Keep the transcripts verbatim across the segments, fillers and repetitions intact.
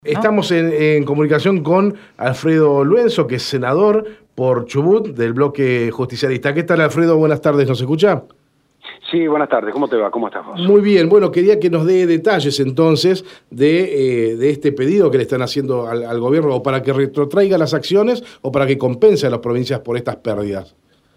Estamos en, en comunicación con Alfredo Luenzo, que es senador por Chubut del bloque justicialista. ¿Qué tal, Alfredo? Buenas tardes, ¿nos escucha? Sí, buenas tardes. ¿Cómo te va? ¿Cómo estás vos? Muy bien. Bueno, quería que nos dé detalles entonces de, eh, de este pedido que le están haciendo al, al gobierno, o para que retrotraiga las acciones o para que compense a las provincias por estas pérdidas.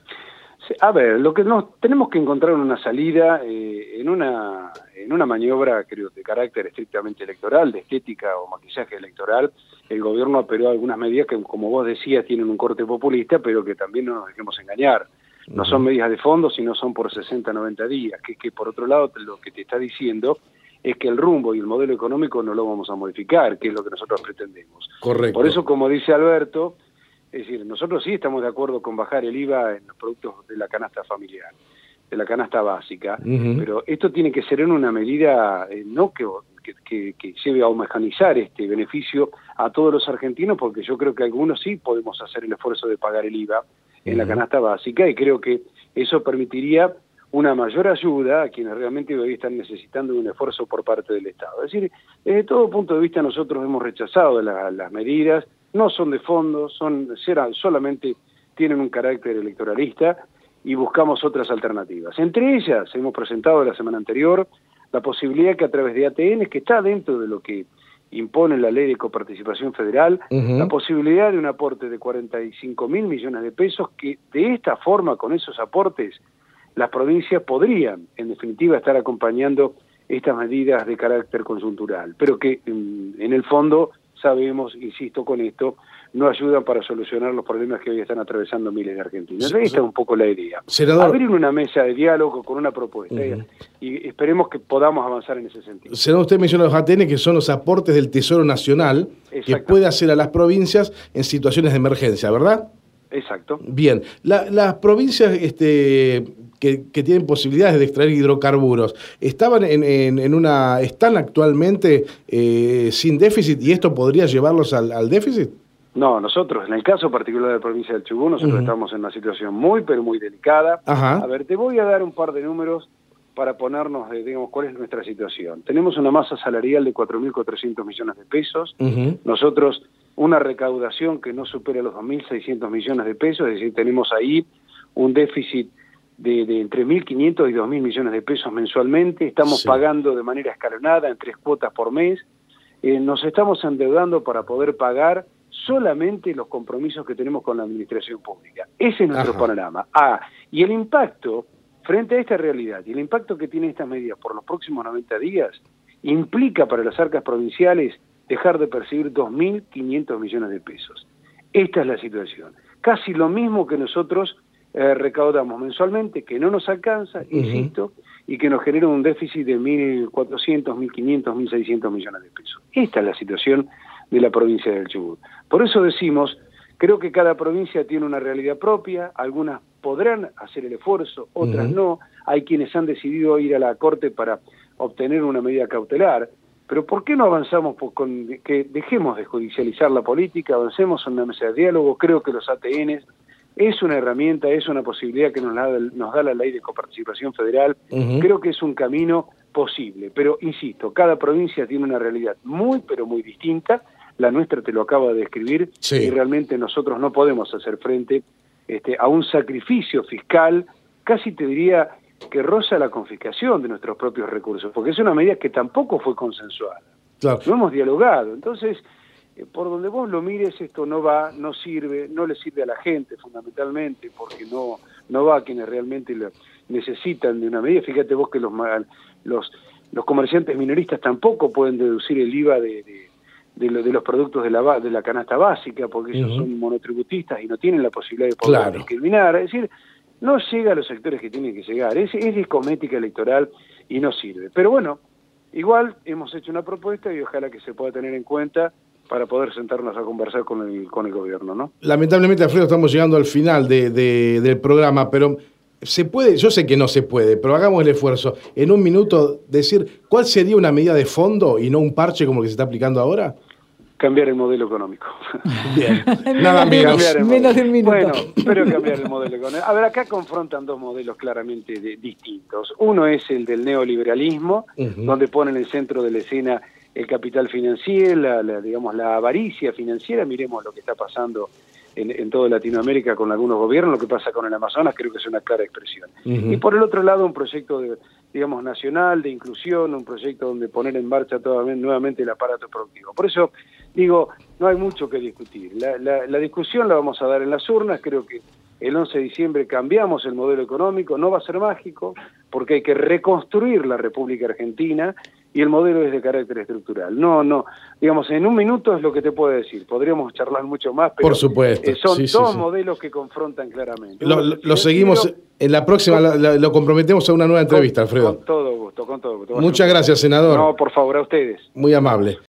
Sí, a ver, lo que nos tenemos que encontrar una salida eh, en una en una maniobra, creo, de carácter estrictamente electoral, de estética o maquillaje electoral. El gobierno operó algunas medidas que, como vos decías, tienen un corte populista, pero que también no nos dejemos engañar. No son medidas de fondo, sino son por sesenta, noventa días, que, que por otro lado lo que te está diciendo es que el rumbo y el modelo económico no lo vamos a modificar, que es lo que nosotros pretendemos. Correcto. Por eso, como dice Alberto, es decir, nosotros sí estamos de acuerdo con bajar el I V A en los productos de la canasta familiar, de la canasta básica, uh-huh. pero esto tiene que ser en una medida eh, no que, que, que lleve a homogeneizar este beneficio a todos los argentinos, porque yo creo que algunos sí podemos hacer el esfuerzo de pagar el I V A en uh-huh. la canasta básica, y creo que eso permitiría una mayor ayuda a quienes realmente hoy están necesitando un esfuerzo por parte del Estado. Es decir, desde todo punto de vista nosotros hemos rechazado la, las medidas. No son de fondo, son solamente tienen un carácter electoralista y buscamos otras alternativas. Entre ellas hemos presentado la semana anterior la posibilidad que a través de A T N, que está dentro de lo que impone la ley de coparticipación federal, uh-huh. la posibilidad de un aporte de cuarenta y cinco mil millones de pesos, que de esta forma, con esos aportes, las provincias podrían, en definitiva, estar acompañando estas medidas de carácter coyuntural, pero que en, en el fondo sabemos, insisto con esto, no ayudan para solucionar los problemas que hoy están atravesando miles de argentinos. Sí, esta es un poco la idea. Senador, abrir una mesa de diálogo con una propuesta uh-huh. y esperemos que podamos avanzar en ese sentido. Senador, usted menciona los A T N, que son los aportes del Tesoro Nacional que puede hacer a las provincias en situaciones de emergencia, ¿verdad? Exacto. Bien, la, las provincias este, que, que tienen posibilidades de extraer hidrocarburos, ¿estaban en, en, en una, están actualmente eh, sin déficit y esto podría llevarlos al, al déficit? No, nosotros, en el caso particular de la provincia del Chubut, nosotros uh-huh. estamos en una situación muy, pero muy delicada. Ajá. A ver, te voy a dar un par de números para ponernos, de, digamos, cuál es nuestra situación. Tenemos una masa salarial de cuatro mil cuatrocientos millones de pesos. Uh-huh. Nosotros, una recaudación que no supera los dos mil seiscientos millones de pesos, es decir, tenemos ahí un déficit de, de entre mil quinientos y dos mil millones de pesos mensualmente. Estamos sí. pagando de manera escalonada en tres cuotas por mes. Eh, nos estamos endeudando para poder pagar solamente los compromisos que tenemos con la administración pública. Ese es nuestro Ajá. panorama. Ah, y el impacto, frente a esta realidad, y el impacto que tienen estas medidas por los próximos noventa días, implica para las arcas provinciales dejar de percibir dos mil quinientos millones de pesos. Esta es la situación. Casi lo mismo que nosotros eh, recaudamos mensualmente, que no nos alcanza, uh-huh. insisto, y que nos genera un déficit de mil cuatrocientos, mil quinientos, mil seiscientos millones de pesos. Esta es la situación de la provincia del Chubut. Por eso decimos, creo que cada provincia tiene una realidad propia, algunas podrán hacer el esfuerzo, otras uh-huh. no. Hay quienes han decidido ir a la Corte para obtener una medida cautelar. Pero ¿por qué no avanzamos por con que dejemos de judicializar la política, avancemos en una mesa de diálogo? Creo que los A T N es una herramienta, es una posibilidad que nos da, nos da la ley de coparticipación federal. Uh-huh. Creo que es un camino posible, pero insisto, cada provincia tiene una realidad muy, pero muy distinta. La nuestra te lo acaba de describir, sí. y realmente nosotros no podemos hacer frente este, a un sacrificio fiscal, casi te diría que roza la confiscación de nuestros propios recursos, porque es una medida que tampoco fue consensuada. Claro. No hemos dialogado. Entonces, eh, por donde vos lo mires, esto no va, no sirve, no le sirve a la gente fundamentalmente, porque no, no va a quienes realmente lo necesitan de una medida. Fíjate vos que los, los, los comerciantes minoristas tampoco pueden deducir el I V A de... de De, lo, de los productos de la, de la canasta básica, porque ellos uh-huh. son monotributistas y no tienen la posibilidad de poder claro. discriminar. Es decir, no llega a los sectores que tienen que llegar. Es, es de cosmética electoral y no sirve. Pero bueno, igual hemos hecho una propuesta y ojalá que se pueda tener en cuenta para poder sentarnos a conversar con el, con el gobierno, ¿no? Lamentablemente, Alfredo, estamos llegando al final de, de, del programa, pero se puede, yo sé que no se puede, pero hagamos el esfuerzo. En un minuto, decir cuál sería una medida de fondo y no un parche como el que se está aplicando ahora. Cambiar el modelo económico. Bien, nada menos. Menos de un minuto. Bueno, pero cambiar el modelo económico. A ver, acá confrontan dos modelos claramente de, distintos. Uno es el del neoliberalismo, uh-huh. donde pone en el centro de la escena el capital financiero, la, la, digamos, la avaricia financiera. Miremos lo que está pasando en, en toda Latinoamérica con algunos gobiernos, lo que pasa con el Amazonas, creo que es una clara expresión. Uh-huh. Y por el otro lado, un proyecto, de, digamos, nacional, de inclusión, un proyecto donde poner en marcha todo, nuevamente el aparato productivo. Por eso, digo, no hay mucho que discutir. La, la, la discusión la vamos a dar en las urnas. Creo que el once de diciembre cambiamos el modelo económico, no va a ser mágico, porque hay que reconstruir la República Argentina, y el modelo es de carácter estructural. No, no, digamos, en un minuto es lo que te puedo decir, podríamos charlar mucho más, pero por supuesto. Eh, son sí, dos sí, sí. modelos que confrontan claramente. Lo, lo, lo seguimos, en la próxima con, lo, lo comprometemos a una nueva entrevista, con, Alfredo. Con todo gusto, con todo gusto. Muchas gracias, senador. No, por favor, a ustedes. Muy amable.